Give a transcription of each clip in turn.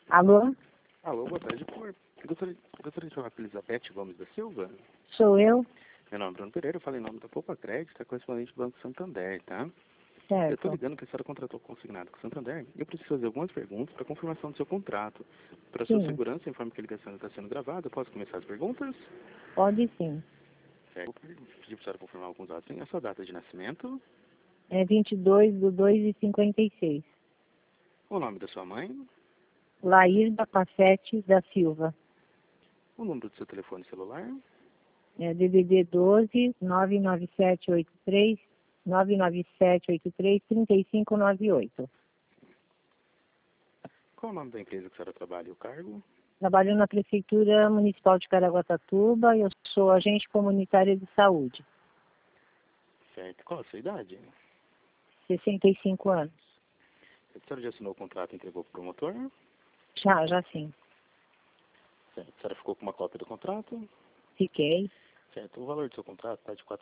Alô? Alô, boa tarde, por. Gostaria de falar com Elizabeth Gomes da Silva. Sou eu? Meu nome é Bruno Pereira, eu falei em nome da Poupa Crédito, correspondente do Banco Santander, tá? Eu estou Certo. ligando que a senhora contratou consignado com o Santander e eu preciso fazer algumas perguntas para confirmação do seu contrato. Para sua Sim, segurança, informe que a ligação está sendo gravada. Posso começar as perguntas? pode sim. Certo. Vou pedir para a senhora confirmar alguns dados. A sua data de nascimento, É 22/2/56. o nome da sua mãe, Laírda Pafete da Silva. o número do seu telefone celular, É DDD 12 99783 99783 3598. qual o nome da empresa que a senhora trabalha e o cargo, Trabalho na Prefeitura Municipal de Caraguatatuba e eu sou agente comunitária de saúde. certo? Qual a sua idade? 65 anos. A senhora já assinou o contrato e entregou para o promotor? Já sim. Certo. A senhora ficou com uma cópia do contrato? Fiquei. Certo. O valor do seu contrato está de R$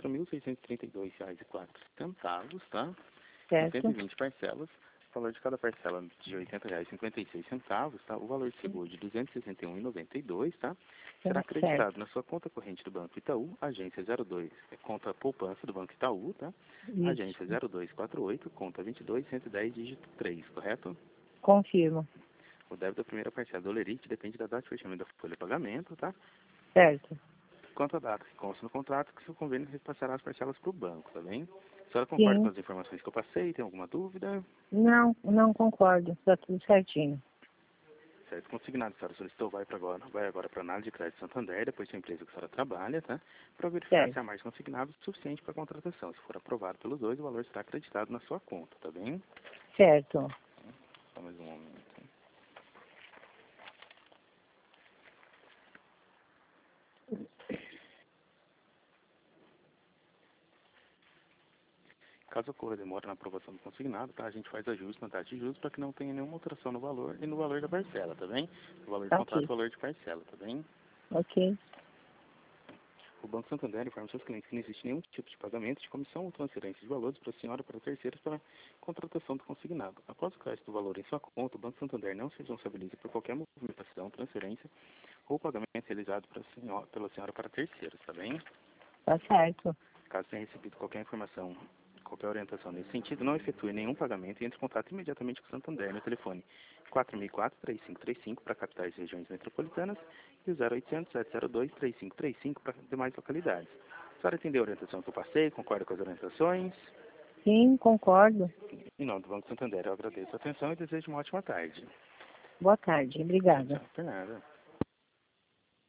4.632,04, tá? Em Certo? 120 parcelas. O valor de cada parcela de R$ 80,56, tá? O valor de seguro de R$ 261,92, tá? Será Certo. acreditado na sua conta corrente do Banco Itaú, agência 02, conta poupança do Banco Itaú, tá? Isso. Agência 0248, conta 22.110, dígito 3, correto? Confirmo. O débito da primeira parcela do Olerite depende da data de fechamento da folha de pagamento, tá? Certo. Quanto à data que consta no contrato, que seu convênio repassará as parcelas para o banco, tá bem? A senhora concorda com Sim. as informações que eu passei? Tem alguma dúvida? Não concordo. Está tudo certinho. Certo, consignado, a senhora solicitou, vai agora para análise de crédito Santander, depois da empresa que a senhora trabalha, tá? Para verificar se Certo. a margem consignada é suficiente para a contratação. Se for aprovado pelos dois, o valor será acreditado na sua conta, tá bem? Certo. Só mais um momento. Caso ocorra demora na aprovação do consignado, tá? A gente faz ajuste na taxa de juros para que não tenha nenhuma alteração no valor e no valor da parcela, tá bem? O valor de Tá contrato e ok. o valor de parcela, tá bem? Ok. O Banco Santander informa seus clientes que não existe nenhum tipo de pagamento de comissão ou transferência de valores para a senhora ou para terceiros para contratação do consignado. Após o crédito do valor em sua conta, o Banco Santander não se responsabiliza por qualquer movimentação, transferência ou pagamento realizado pela senhora para terceiros, tá bem? Tá certo. Caso tenha recebido qualquer informação, qualquer orientação nesse sentido, não efetue nenhum pagamento e entre em contato imediatamente com o Santander no telefone 4004-3535 para capitais e regiões metropolitanas e o 0800-702-3535 para demais localidades. A senhora entendeu a orientação que eu passei? Concorda com as orientações? Sim, concordo. Em nome do Banco Santander, eu agradeço a atenção e desejo uma ótima tarde. Boa tarde. Tchau, Obrigada. tchau. Por nada.